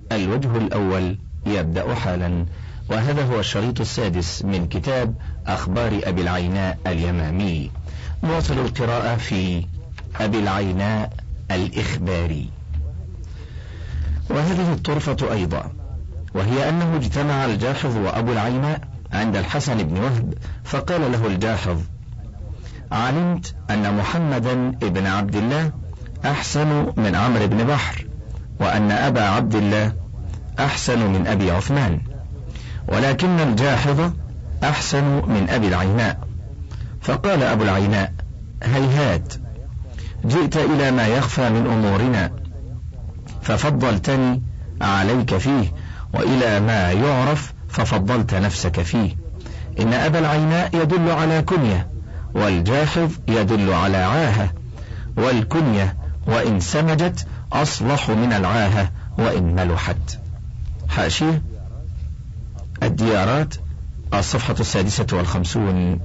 الوجه الأول يبدأ حالا، وهذا هو الشريط السادس من كتاب أخبار أبي العيناء اليمامي. نواصل القراءة في أبي العيناء الإخباري. وهذه الطرفة أيضا، وهي أنه اجتمع الجاحظ وأبو العيناء عند الحسن بن وهب، فقال له الجاحظ: علمت أن محمدا ابن عبد الله أحسن من عمرو بن بحر، وأن أبا عبد الله أحسن من أبي عثمان، ولكن الجاحظ أحسن من أبي العيناء. فقال أبو العيناء: هيهات، جئت إلى ما يخفى من أمورنا ففضلتني عليك فيه، وإلى ما يعرف ففضلت نفسك فيه. إن أبا العيناء يدل على كنية، والجاحظ يدل على عاهة، والكنية وإن سمجت أصلح من العاهة وإن ملحت. حاشية الديارات، الصفحة 56.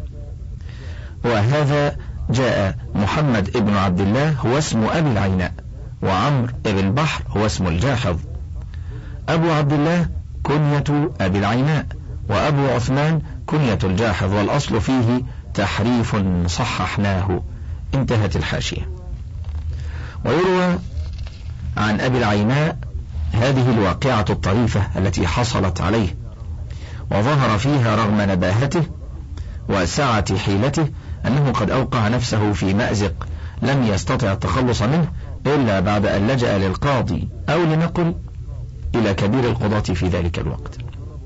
وهذا جاء محمد ابن عبد الله هو اسم أبي العيناء، وعمرو ابن بحر هو اسم الجاحظ. أبو عبد الله كنية أبي العيناء، وأبو عثمان كنية الجاحظ، والأصل فيه تحريف صححناه. انتهت الحاشية. ويروى عن أبي العيناء هذه الواقعة الطريفة التي حصلت عليه، وظهر فيها رغم نباهته وسعة حيلته أنه قد أوقع نفسه في مأزق لم يستطع التخلص منه إلا بعد أن لجأ للقاضي، أو لنقل إلى كبير القضاة في ذلك الوقت،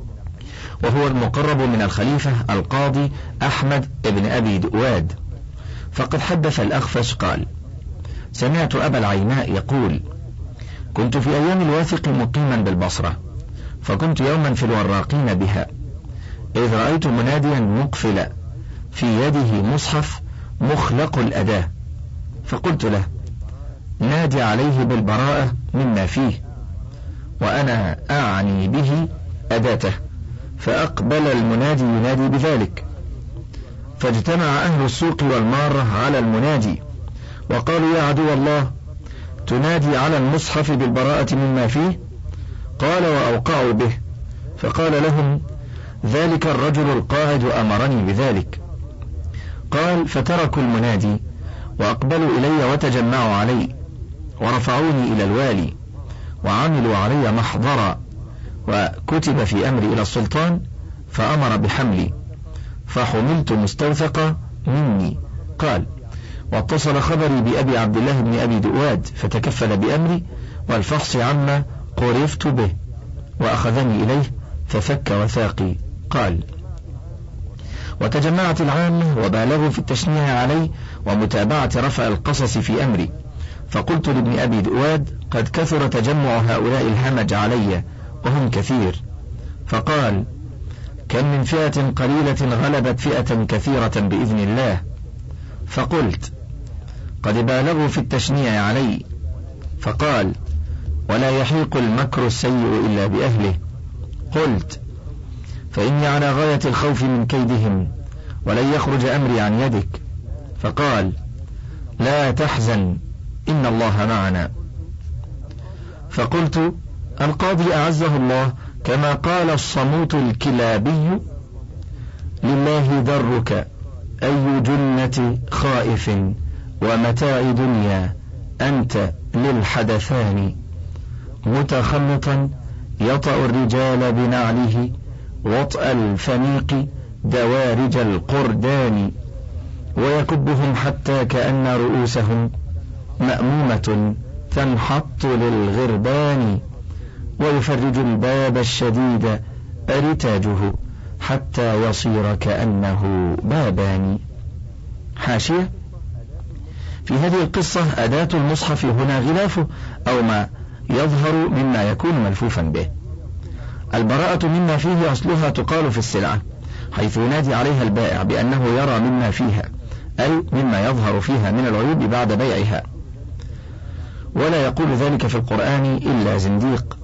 وهو المقرب من الخليفة القاضي أحمد بن أبي دؤاد. فقد حدث الأخفش قال: سمعت أبا العيناء يقول: كنت في أيام الواثق مقيما بالبصرة، فكنت يوما في الوراقين بها، إذ رأيت مناديا مقفلا في يده مصحف مخلق الأداة، فقلت له: نادي عليه بالبراءة مما فيه، وأنا أعني به أداته. فأقبل المنادي ينادي بذلك، فاجتمع أهل السوق والمارة على المنادي وقالوا: يا عدو الله، تنادي على المصحف بالبراءة مما فيه؟ قال: وأوقعوا به. فقال لهم: ذلك الرجل القاعد أمرني بذلك. قال: فتركوا المنادي وأقبلوا إلي وتجمعوا علي، ورفعوني إلى الوالي، وعملوا علي محضرا، وكتب في أمري إلى السلطان، فأمر بحملي، فحملت مستوثقة مني. قال: واتصل خبري بأبي عبد الله بن أبي دؤاد، فتكفل بأمري والفحص عما قرفت به، وأخذني إليه ففك وثاقي. قال: وتجمعت العامة وبالغوا في التشنيع علي ومتابعة رفع القصص في أمري، فقلت لابن أبي دؤاد: قد كثر تجمع هؤلاء الهمج علي وهم كثير. فقال: كم من فئة قليلة غلبت فئة كثيرة بإذن الله. فقلت: قد بالغوا في التشنيع علي. فقال: ولا يحيق المكر السيء إلا بأهله. قلت: فإني على غاية الخوف من كيدهم، ولن يخرج أمري عن يدك. فقال: لا تحزن، إن الله معنا. فقلت: القاضي أعزه الله كما قال الصموت الكلابي: لله درك أي جنة خائف، ومتاع دنيا أنت للحدثان، متخلطا يطأ الرجال بنعله، وطأ الفنيق دوارج القردان، ويكبهم حتى كأن رؤوسهم مأمومة تنحط للغربان، ويفرج الباب الشديد رتاجه حتى يصير كأنه بابان. حاشية: في هذه القصة أداة المصحف هنا غلافه، أو ما يظهر مما يكون ملفوفا به. البراءة مما فيه أصلها تقال في السلعة، حيث ينادي عليها البائع بأنه يرى مما فيها، أي مما يظهر فيها من العيوب بعد بيعها، ولا يقول ذلك في القرآن إلا زنديق.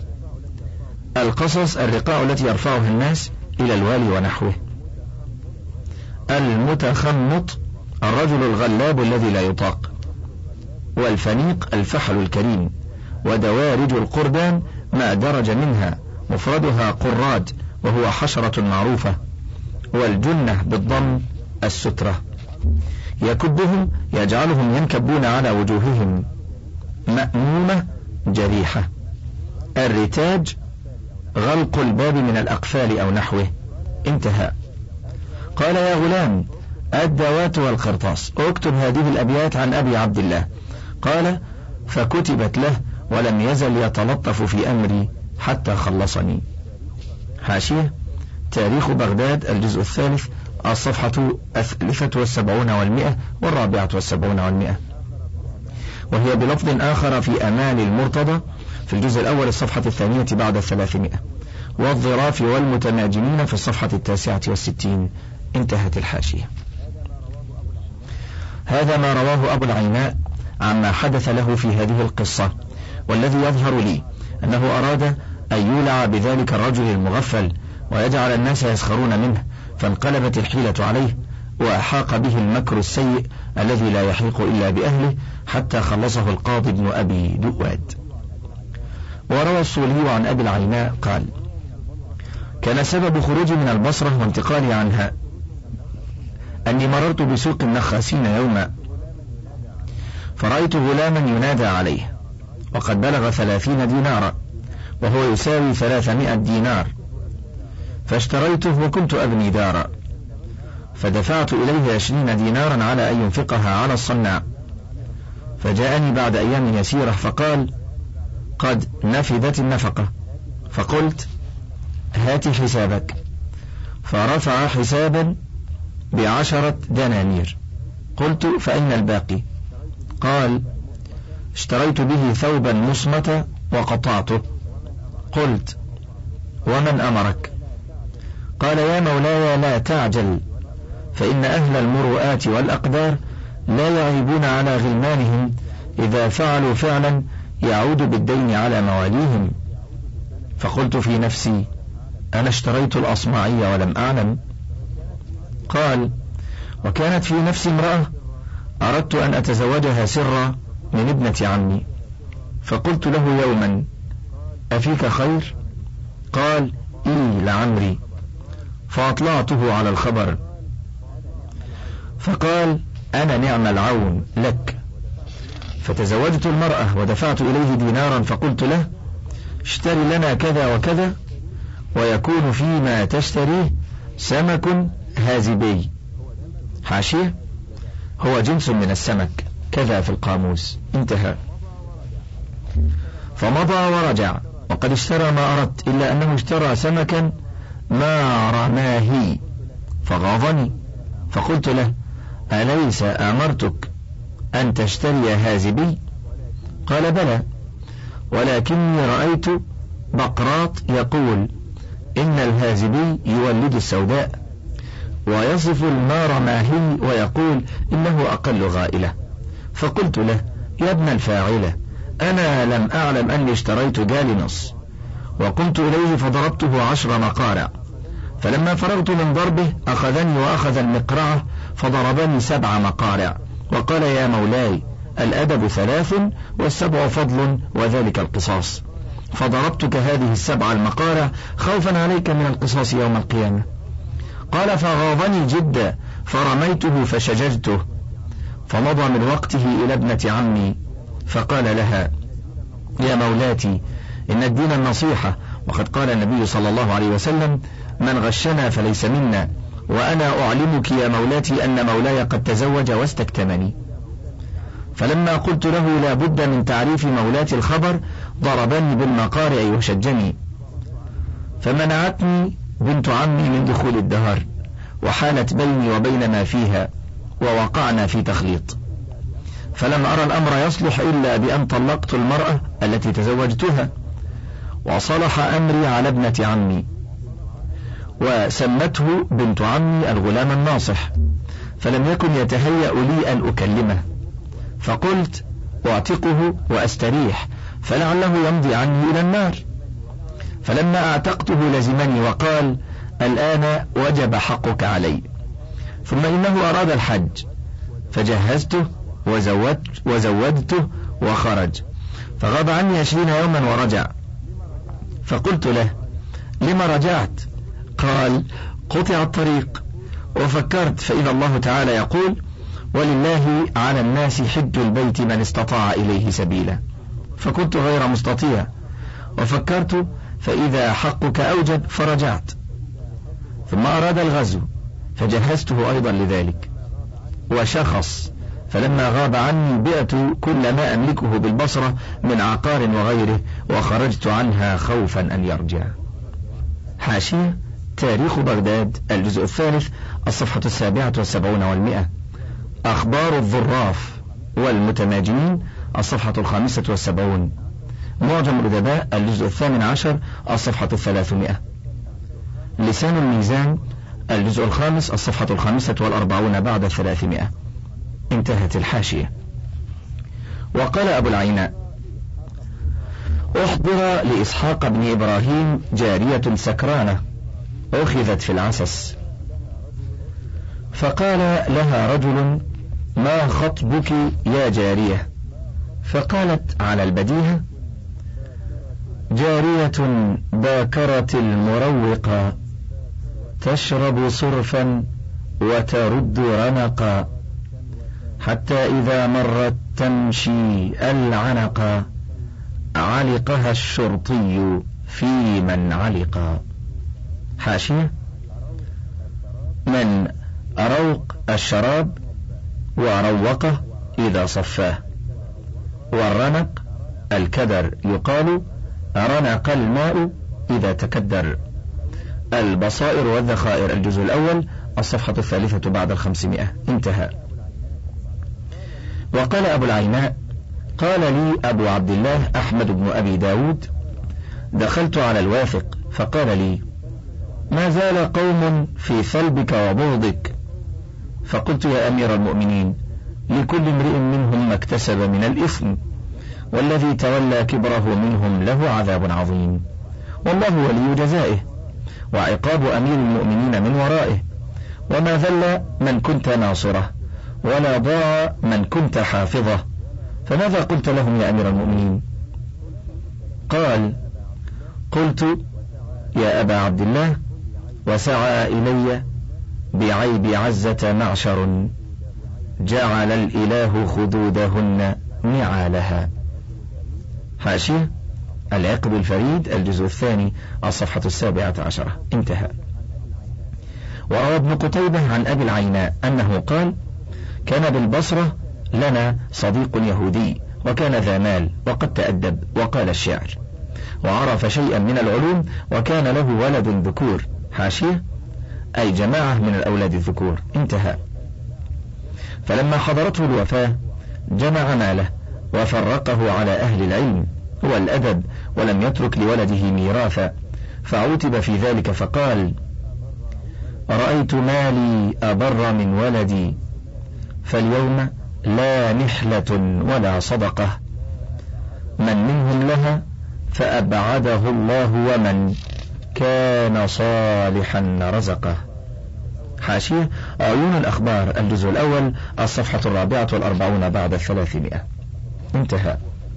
القصص الرقاع التي يرفعها الناس إلى الوالي ونحوه. المتخمط الرجل الغلاب الذي لا يطاق. والفنيق الفحل الكريم. ودوارج القردان ما درج منها مفردها قراد وهو حشرة معروفة، والجنة بالضم السترة. يكبهم يجعلهم ينكبون على وجوههم، مأمومة جريحة. الرتاج غلق الباب من الأقفال أو نحوه. انتهى. قال: يا غلام، الدوات والقرطاس، اكتب هذه الأبيات عن أبي عبد الله. قال: فكتبت له، ولم يزل يتلطف في أمري حتى خلصني. حاشية: تاريخ بغداد، الجزء الثالث، الصفحة 73 و100 و74 و100، وهي بلفظ آخر في أمال المرتضى في الجزء الأول الصفحة 2 بعد 300، والظراف والمتناجمين في الصفحة 69. انتهت الحاشية. هذا ما رواه أبو العيناء عما حدث له في هذه القصة، والذي يظهر لي أنه أراد أن يولع بذلك الرجل المغفل ويجعل الناس يسخرون منه، فانقلبت الحيلة عليه، وأحاق به المكر السيء الذي لا يحيق إلا بأهله، حتى خلصه القاضي بن أبي دواد. وروى الصولي عن أبي العيناء قال: كان سبب خروجي من البصرة وانتقالي عنها أني مررت بسوق النخاسين يوما، فرأيت غلاما ينادى عليه، وقد بلغ 30 دينارا، وهو يساوي 300 دينار، فاشتريته وكنت أبني دارا، فدفعت إليه 20 دينارا على أن ينفقها على الصناع، فجاءني بعد أيام يسيرة فقال: قد نفدت النفقة. فقلت: هات حسابك. فرفع حسابا ب10 دنانير. قلت: فأين الباقي؟ قال: اشتريت به ثوبا مصمتا وقطعته. قلت: ومن أمرك؟ قال: يا مولاي لا تعجل، فإن أهل المروءات والأقدار لا يعيبون على غلمانهم إذا فعلوا فعلا يعود بالدين على مواليهم. فقلت في نفسي: أنا اشتريت الأصمعي ولم أعلم. قال: وكانت في نفسي امرأة أردت أن أتزوجها سرا من ابنة عمي، فقلت له يوما: أفيك خير؟ قال: إي لعمري. فأطلعته على الخبر، فقال: أنا نعم العون لك. فتزوجت المرأة ودفعت إليه دينارا، فقلت له: اشتري لنا كذا وكذا، ويكون فيما تشتريه سمك هازبي. حاشية: هو جنس من السمك، كذا في القاموس. انتهى. فمضى ورجع وقد اشترى ما أردت، إلا أنه اشترى سمكا ما رماهي، فغاظني، فقلت له: أليس أمرتك أن تشتري هازبي؟ قال: بلى، ولكني رأيت بقراط يقول إن الهازبي يولد السوداء، ويصف المارماهي ويقول إنه أقل غائلة. فقلت له: يا ابن الفاعلة، أنا لم أعلم أني اشتريت جالنص. وقمت إليه فضربته 10 مقارع، فلما فرغت من ضربه أخذني وأخذ المقرعة فضربني 7 مقارع، وقال: يا مولاي، الأدب 3 والسبع فضل، وذلك القصاص، فضربتك هذه 7 المقارع خوفا عليك من القصاص يوم القيامة. قال: فغاضني جدا، فرميته فشججته، فمضى من وقته إلى ابنة عمي، فقال لها: يا مولاتي، إن الدين النصيحة، وقد قال النبي صلى الله عليه وسلم: من غشنا فليس منا، وأنا أعلمك يا مولاتي أن مولاي قد تزوج واستكتمني. فلما قلت له لا بد من تعريف مولاتي الخبر، ضربني بالمقارع وشجني، فمنعتني بنت عمي من دخول الدهر، وحالت بيني وبين ما فيها، ووقعنا في تخليط، فلم أرى الأمر يصلح إلا بأن طلقت المرأة التي تزوجتها، وصلح أمري على ابنة عمي، وسمته بنت عمي الغلام الناصح، فلم يكن يتهيأ لي أن أكلمه، فقلت: أعتقه وأستريح، فلعله يمضي عني إلى النار. فلما أعتقته لزمني وقال: الآن وجب حقك علي. ثم إنه أراد الحج، فجهزته وزودته وخرج، فغاب عني 20 يوما ورجع، فقلت له: لما رجعت؟ قال: قطع الطريق. وفكرت فإذا الله تعالى يقول: ولله على الناس حج البيت من استطاع إليه سبيلا، فكنت غير مستطيع. وفكرت فإذا حقك أوجب فرجعت. ثم أراد الغزو فجهزته أيضا لذلك، وشخص، فلما غاب عني بعت كل ما أملكه بالبصرة من عقار وغيره وخرجت عنها خوفا أن يرجع. حاشية: تاريخ بغداد الجزء الثالث الصفحة 77 و100. أخبار الظراف والمتماجنين الصفحة 75. معجم الأدباء الجزء 18 الصفحة 300. لسان الميزان الجزء 5 الصفحة 45 بعد 300. انتهت الحاشية. وقال أبو العيناء: أحضر لإسحاق بن إبراهيم جارية سكرانة أخذت في العسس، فقال لها رجل: ما خطبك يا جارية؟ فقالت على البديهة: جارية باكرة المروقة تشرب صرفا وترد رنقا، حتى إذا مرت تمشي العنقا، علقها الشرطي في من علقا. حاشية: من روق الشراب، وروقه إذا صفاه، والرنق الكدر، يقال رنق الماء إذا تكدر. البصائر والذخائر الجزء الأول الصفحة 3 بعد 500. انتهى. وقال أبو العيناء: قال لي أبو عبد الله أحمد بن أبي داود: دخلت على الواثق فقال لي: ما زال قوم في ثلبك وبغضك. فقلت: يا أمير المؤمنين، لكل امرئ منهم ما اكتسب من الإثم، والذي تولى كبره منهم له عذاب عظيم، والله ولي جزائه، وعقاب أمير المؤمنين من ورائه، وما ذل من كنت ناصره، ولا ضاع من كنت حافظه. فماذا قلت لهم يا أمير المؤمنين؟ قال: قلت: يا أبا عبد الله، وسعى إلي بعيب عزة معشر، جعل الإله خدودهن نعالها. حاشية: العقد الفريد الجزء الثاني الصفحة 17. انتهى. وروى ابن قتيبة عن أبي العيناء أنه قال: كان بالبصرة لنا صديق يهودي، وكان ذا مال وقد تأدب وقال الشعر، وعرف شيئا من العلوم، وكان له ولد ذكور. حاشية: أي جماعة من الأولاد الذكور. انتهى. فلما حضرته الوفاة جمع ماله وفرقه على أهل العلم والأدب، ولم يترك لولده ميراثا، فعوتب في ذلك فقال: رأيت مالي أبر من ولدي، فاليوم لا نحلة ولا صدقة، من منهم لها فأبعده الله، ومن كان صالحا رزقه. حاشية: عيون الأخبار الجزء الأول الصفحة 44 بعد 300. انتهى.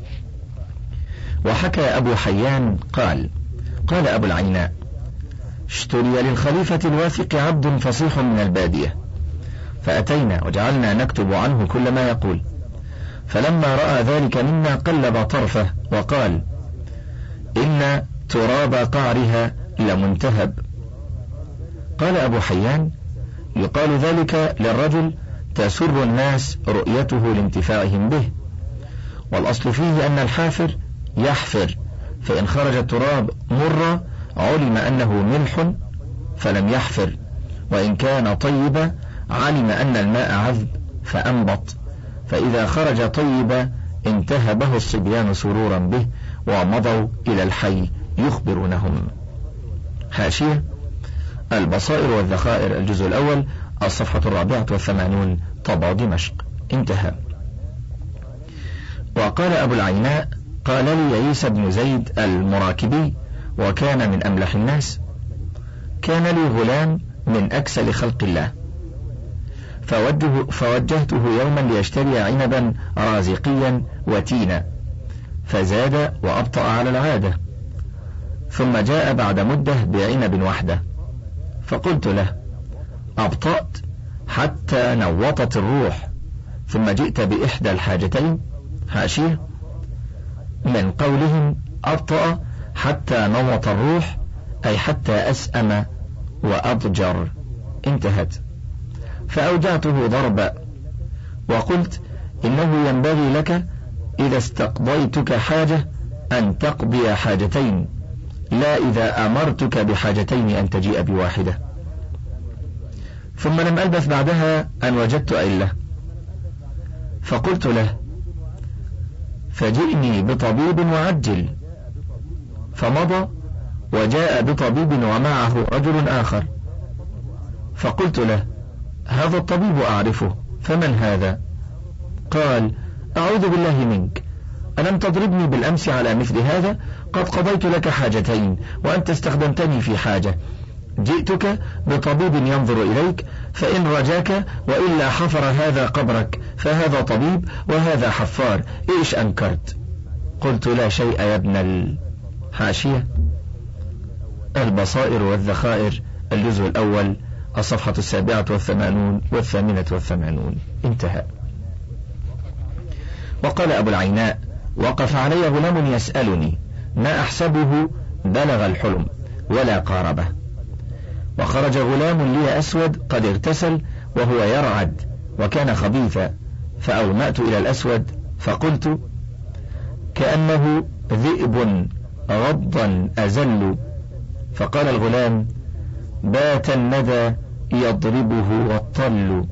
وحكى أبو حيان قال: قال أبو العيناء: اشتري للخليفة الواثق عبد فصيح من البادية، فأتينا وجعلنا نكتب عنه كل ما يقول، فلما رأى ذلك منا قلب طرفه وقال: إن تراب قعرها لمنتهب. قال أبو حيان: يقال ذلك للرجل تسر الناس رؤيته لانتفاعهم به، والأصل فيه أن الحافر يحفر، فإن خرج التراب مرة علم أنه ملح فلم يحفر، وإن كان طيبا علم أن الماء عذب فأنبط، فإذا خرج طيبا انتهبه الصبيان سرورا به، ومضوا إلى الحي يخبرونهم. حاشية: البصائر والذخائر الجزء الأول الصفحة 84 طبع دمشق. انتهى. وقال أبو العيناء: قال لي عيسى بن زيد المراكبي، وكان من أملح الناس: كان لي غلام من أكسل خلق الله، فوجهته يوما ليشتري عنبا رازقيا وتينا، فزاد وأبطأ على العادة، ثم جاء بعد مدة بعنب وحده، فقلت له: أبطأت حتى نوطت الروح ثم جئت بإحدى الحاجتين؟ حاشية: من قولهم أبطأ حتى نوط الروح أي حتى أسأم وأضجر. انتهت. فأودعته ضربا وقلت: إنه ينبغي لك إذا استقضيتك حاجة أن تقضي حاجتين، لا إذا أمرتك بحاجتين أن تجيء بواحدة. ثم لم ألبث بعدها أن وجدت علة، فقلت له: فجئني بطبيب وعجل. فمضى وجاء بطبيب ومعه رجل آخر، فقلت له: هذا الطبيب أعرفه، فمن هذا؟ قال: أعوذ بالله منك، ألم تضربني بالأمس على مثل هذا؟ قد قضيت لك حاجتين وأنت استخدمتني في حاجة، جئتك بطبيب ينظر إليك، فإن رجاك وإلا حفر هذا قبرك، فهذا طبيب وهذا حفار، إيش أنكرت؟ قلت: لا شيء يا ابن حاشية: البصائر والذخائر، الجزء الأول، الصفحة 87 و88. انتهى. وقال أبو العيناء: وقف علي غلام يسألني ما أحسبه بلغ الحلم ولا قاربه، وخرج غلام لي أسود قد اغتسل وهو يرعد وكان خبيثا، فأومأت إلى الأسود فقلت: كأنه ذئب غضا أزل. فقال الغلام: بات الندى يضربه والطل.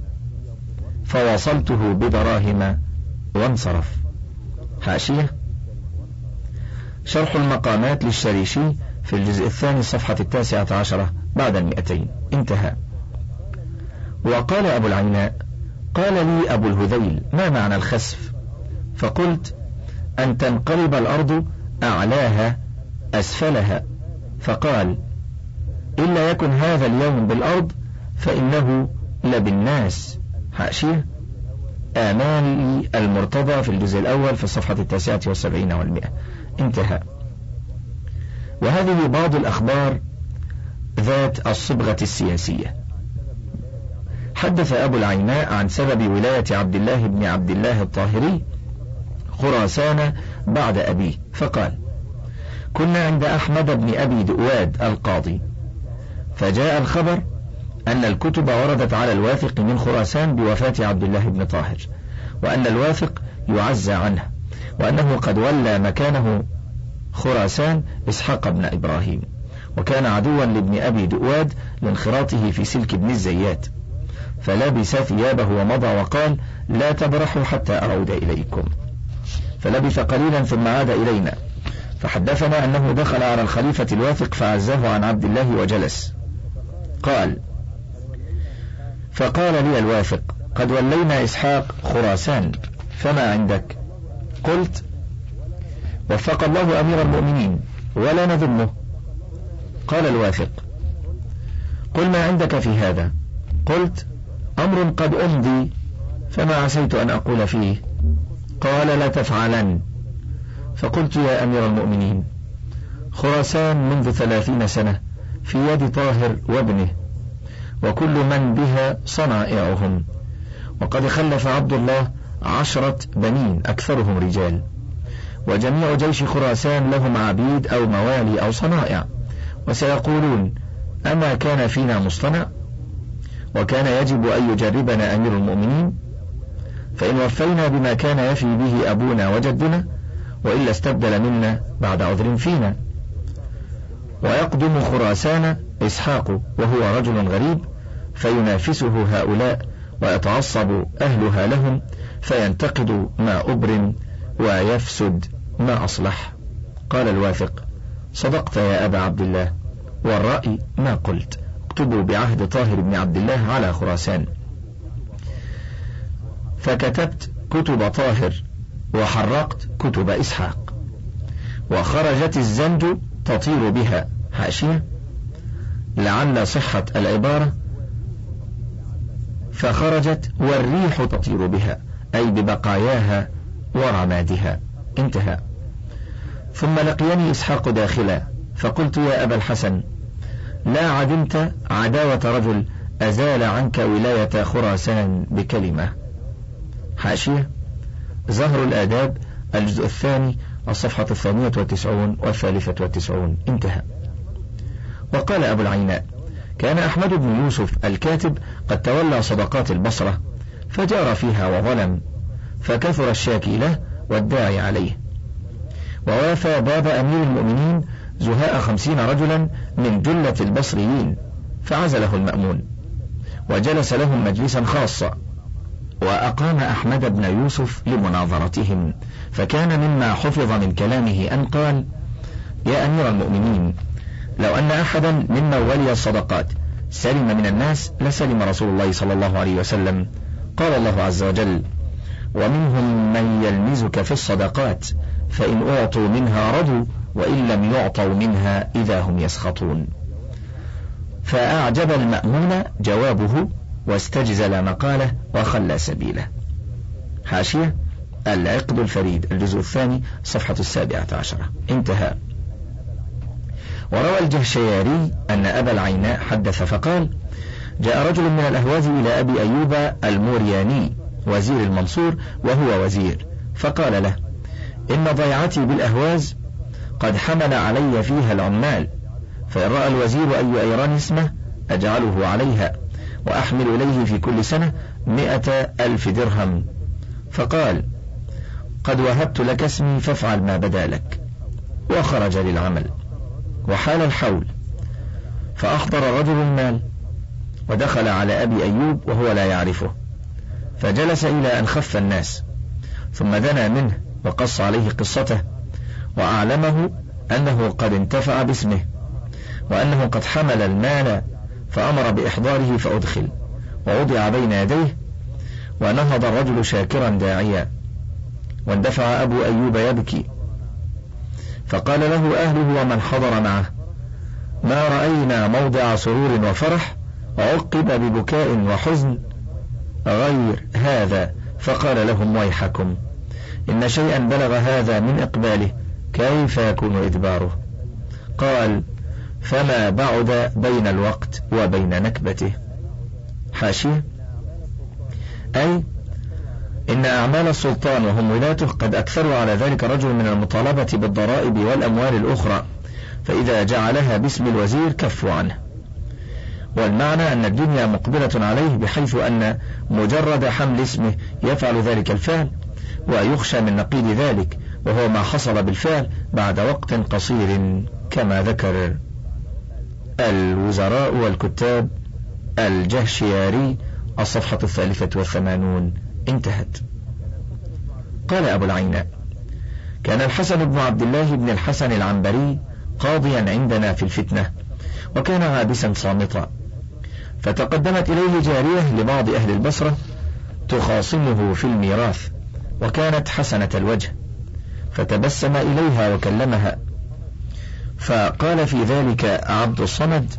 فوصلته بدراهم وانصرف. حاشية: شرح المقامات للشريشي في الجزء الثاني صفحة 19 بعد 200. انتهى. وقال أبو العيناء: قال لي أبو الهذيل: ما معنى الخسف؟ فقلت: أن تنقلب الأرض أعلاها أسفلها. فقال: إلا يكن هذا اليوم بالأرض فإنه لبالناس. حاشية: آمال المرتضى في الجزء الأول في الصفحة 79 و100. انتهى. وهذه بعض الأخبار ذات الصبغة السياسية. حدث أبو العيناء عن سبب ولاية عبد الله بن عبد الله الطاهري خراسان بعد أبيه، فقال: كنا عند أحمد بن أبي دؤواد القاضي، فجاء الخبر أن الكتب وردت على الواثق من خراسان بوفاة عبد الله بن طاهر، وأن الواثق يعزى عنه، وأنه قد ولى مكانه خراسان إسحاق بن إبراهيم، وكان عدوا لابن أبي دؤواد لانخراطه في سلك ابن الزيات، فلبس ثيابه ومضى وقال: لا تبرحوا حتى أعود إليكم. فلبث قليلا ثم عاد إلينا، فحدثنا أنه دخل على الخليفة الواثق فعزاه عن عبد الله وجلس. قال: فقال لي الواثق: قد ولينا إسحاق خراسان، فما عندك؟ قلت: وفق الله أمير المؤمنين ولا نذمه. قال الواثق: قل ما عندك في هذا. قلت: أمر قد أمضي، فما عسيت أن أقول فيه. قال: لا تفعلن. فقلت: يا أمير المؤمنين، خراسان منذ 30 سنة في يد طاهر وابنه، وكل من بها صنائعهم، وقد خلف عبد الله 10 بنين أكثرهم رجال، وجميع جيش خراسان لهم عبيد أو موالي أو صنائع، وسيقولون: أما كان فينا مصطنع؟ وكان يجب أن يجربنا أمير المؤمنين، فإن وفينا بما كان يفي به أبونا وجدنا، وإلا استبدل منا بعد عذر فينا. ويقدم خراسان إسحاق وهو رجل غريب، فينافسه هؤلاء ويتعصب أهلها لهم، فينتقد ما أبرم ويفسد ما أصلح. قال الواثق: صدقت يا أبا عبد الله، والرأي ما قلت، اكتبوا بعهد طاهر بن عبد الله على خراسان. فكتبت كتب طاهر وحرقت كتب إسحاق، وخرجت الزنج تطير بها. حاشية: لعل صحة العبارة فخرجت والريح تطير بها، أي ببقاياها ورمادها. انتهى. ثم لقيني إسحاق داخلا، فقلت يا أبا الحسن لا عدمت عداوة رجل أزال عنك ولاية خراسان بكلمة. حاشية زهر الآداب الجزء الثاني الصفحة 92 و93. انتهى. وقال أبو العيناء كان أحمد بن يوسف الكاتب قد تولى صدقات البصرة فجار فيها وظلم، فكثر الشاكي له والداعي عليه، ووافى باب أمير المؤمنين زهاء 50 رجلا من جلة البصريين، فعزله المأمون وجلس لهم مجلسا خاصا، وأقام أحمد بن يوسف لمناظرتهم، فكان مما حفظ من كلامه أن قال: يا أمير المؤمنين، لو أن أحدا ممن ولي الصدقات سلم من الناس لسلم رسول الله صلى الله عليه وسلم. قال الله عز وجل: ومنهم من يلمزك في الصدقات فإن أعطوا منها رضوا وإن لم يعطوا منها إذا هم يسخطون. فأعجب المأمون جوابه واستجزل مقاله وخلى سبيله. حاشية العقد الفريد الجزء الثاني صفحة 17. انتهى. وروى الجهشياري أن أبا العيناء حدث فقال: جاء رجل من الأهواز إلى أبي أيوب المورياني وزير المنصور وهو وزير، فقال له: إن ضيعتي بالأهواز قد حمل علي فيها العمال، فإن رأى الوزير أي أيران اسمه أجعله عليها وأحمل إليه في كل سنة 100,000 درهم. فقال: قد وهبت لك اسمي فافعل ما بدا لك. وخرج للعمل، وحال الحول، فأحضر رجل المال ودخل على أبي أيوب وهو لا يعرفه، فجلس إلى أن خف الناس، ثم دنا منه وقص عليه قصته وأعلمه أنه قد انتفع باسمه وأنه قد حمل المال، فأمر بإحضاره فأدخل ووضع بين يديه، ونهض الرجل شاكرا داعيا، واندفع أبو أيوب يبكي، فقال له أهله ومن حضر معه: ما رأينا موضع سرور وفرح وعقب ببكاء وحزن غير هذا. فقال لهم: ويحكم، إن شيئا بلغ هذا من إقباله كيف يكون إدباره؟ قال: فما بعد بين الوقت وبين نكبته. حاشية أي إن أعمال السلطان وهم ولاته قد أكثروا على ذلك رجل من المطالبة بالضرائب والأموال الأخرى، فإذا جعلها باسم الوزير كفوا عنه. والمعنى أن الدنيا مقبلة عليه، بحيث أن مجرد حمل اسمه يفعل ذلك الفعل، ويخشى من نقيض ذلك، وهو ما حصل بالفعل بعد وقت قصير كما ذكر الوزراء والكتاب الجهشياري الصفحة 83. انتهت. قال أبو العيناء: كان الحسن بن عبد الله بن الحسن العنبري قاضيا عندنا في الفتنة، وكان عابسا صامتا، فتقدمت إليه جارية لبعض أهل البصرة تخاصمه في الميراث، وكانت حسنة الوجه، فتبسم إليها وكلمها، فقال في ذلك عبد الصمد: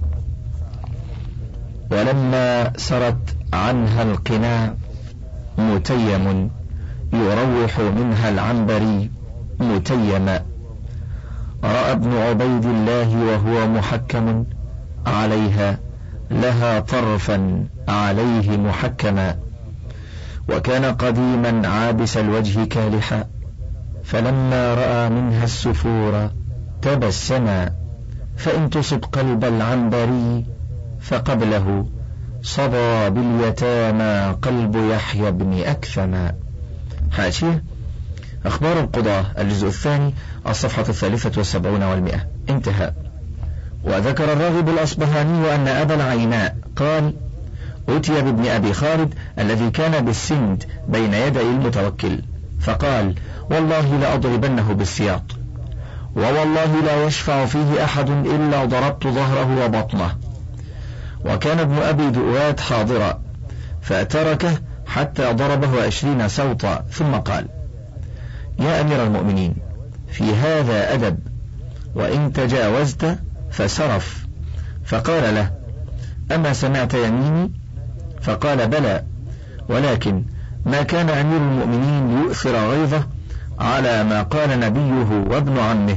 ولما سرت عنها القناع متيم يروح منها العنبري متيما، رأى ابن عبيد الله وهو محكم عليها لها طرفا عليه محكما، وكان قديما عابس الوجه كالحا، فلما رأى منها السفور تبسما، فإن تصب قلب العنبري فقبله صبى باليتامى قلب يحيى بن أكثما. حاشية أخبار القضاة الجزء الثاني الصفحة 73 و100. انتهى. وذكر الراغب الأصبهاني أن أبا العيناء قال: أتي بابن أبي خالد الذي كان بالسند بين يدي المتوكل، فقال: والله لأضربنه بالسياط، ووالله لا يشفع فيه أحد إلا ضربت ظهره وبطنه. وكان ابن أبي دؤوات حاضرا، فأتركه حتى ضربه 20 سوطا، ثم قال: يا أمير المؤمنين، في هذا أدب، وإن تجاوزت فسرف. فقال له: أما سمعت يميني؟ فقال: بلى، ولكن ما كان أمير المؤمنين يؤثر غيظه على ما قال نبيه وابن عمه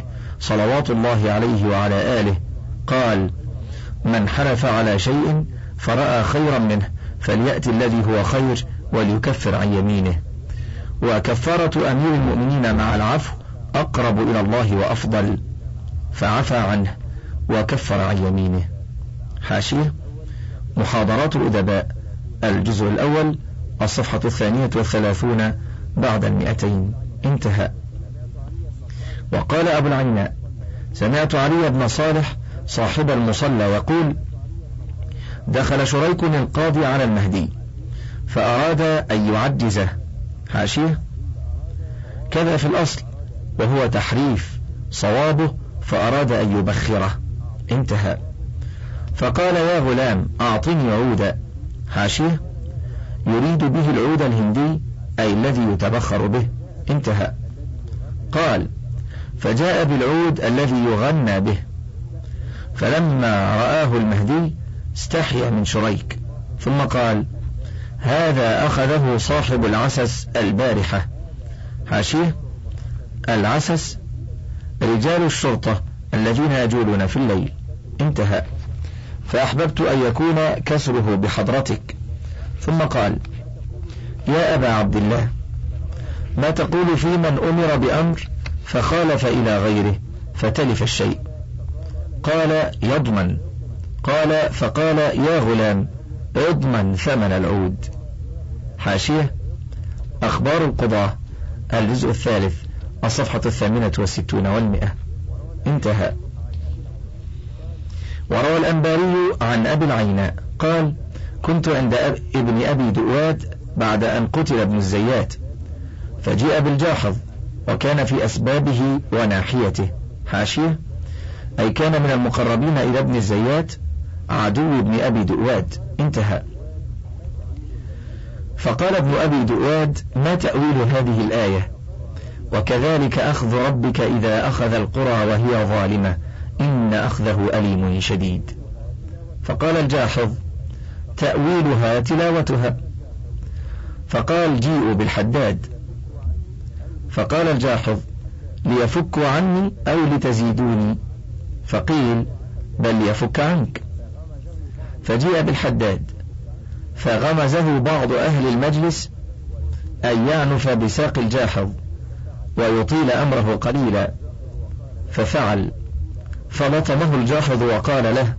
صلوات الله عليه وعلى آله قال: من حلف على شيء فرأى خيرا منه فليأتي الذي هو خير وليكفر عن يمينه. وكفارة أمير المؤمنين مع العفو أقرب إلى الله وأفضل، فعفى عنه وكفر عن يمينه. حاشية: محاضرات الأدباء، الجزء الأول، الصفحة 32 بعد 200. انتهى. وقال أبو العيناء: سمعت علي بن صالح صاحب المصلى يقول: دخل شريك القاضي على المهدي فأراد أن يعجزه. حاشية: كذا في الأصل، وهو تحريف، صوابه فأراد أن يبخره. انتهى. فقال: يا غلام أعطني عودا. حاشية: يريد به العود الهندي أي الذي يتبخر به. انتهى. قال: فجاء بالعود الذي يغنى به، فلما رآه المهدي استحيا من شريك، ثم قال: هذا أخذه صاحب العسس البارحة. حاشية: العسس رجال الشرطة الذين يجولون في الليل. انتهى. فأحببت أن يكون كسره بحضرتك. ثم قال: يا أبا عبد الله، ما تقول في من أمر بأمر فخالف إلى غيره فتلف الشيء؟ قال: يضمن. قال: فقال: يا غلام اضمن ثمن العود. حاشية: أخبار القضاة، الجزء الثالث، الصفحة 68 و100. انتهى. وروى الأنباري عن أبي العيناء قال: كنت عند ابن أبي دؤاد بعد أن قتل ابن الزيات، فجيء بالجاحظ وكان في أسبابه وناحيته. حاشية: أي كان من المقربين إلى ابن الزيات عدو ابن أبي دؤاد. انتهى. فقال ابن أبي دؤاد: ما تأويل هذه الآية؟ وكذلك أخذ ربك إذا أخذ القرى وهي ظالمة إن أخذه أليم شديد. فقال الجاحظ: تأويلها تلاوتها. فقال: جيءوا بالحداد. فقال الجاحظ: ليفكوا عني أو لتزيدوني؟ فقيل: بل يفك عنك. فجيء بالحداد، فغمزه بعض أهل المجلس أن يعنف بساق الجاحظ ويطيل أمره قليلا، ففعل، فلطمه الجاحظ وقال له: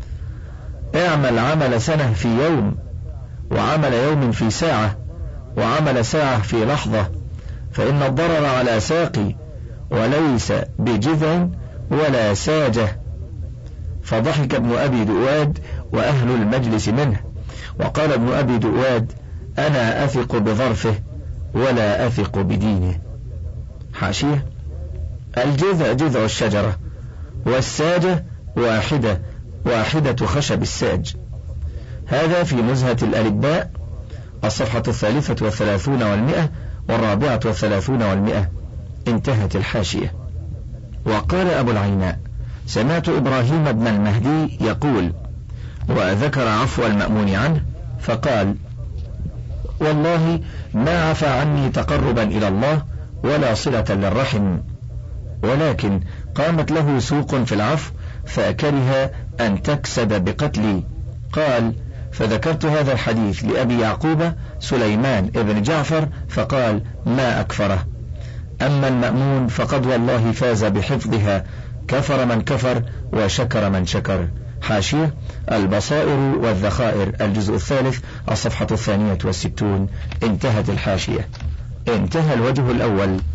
اعمل عمل سنة في يوم، وعمل يوم في ساعة، وعمل ساعة في لحظة، فإن الضرر على ساقي وليس بجذع ولا ساجة. فضحك ابن أبي دؤاد وأهل المجلس منه، وقال ابن أبي دؤاد: أنا أثق بظرفه ولا أثق بدينه. حاشية: الجذع جذع الشجرة، والساجة واحدة خشب الساج. هذا في نزهة الألباء، الصفحة 33 و100 و34 و100. انتهت الحاشية. وقال أبو العيناء: سمعت إبراهيم بن المهدي يقول، وذكر عفو المأمون عنه، فقال: والله ما عفى عني تقربا إلى الله ولا صلة للرحم، ولكن قامت له سوق في العفو فكره أن تكسب بقتلي. قال: فذكرت هذا الحديث لأبي يعقوب سليمان ابن جعفر فقال: ما أكفره. أما المأمون فقد والله فاز بحفظها، كفر من كفر وشكر من شكر. حاشية: البصائر والذخائر، الجزء الثالث، الصفحة 62. انتهت الحاشية. انتهى الوجه الأول.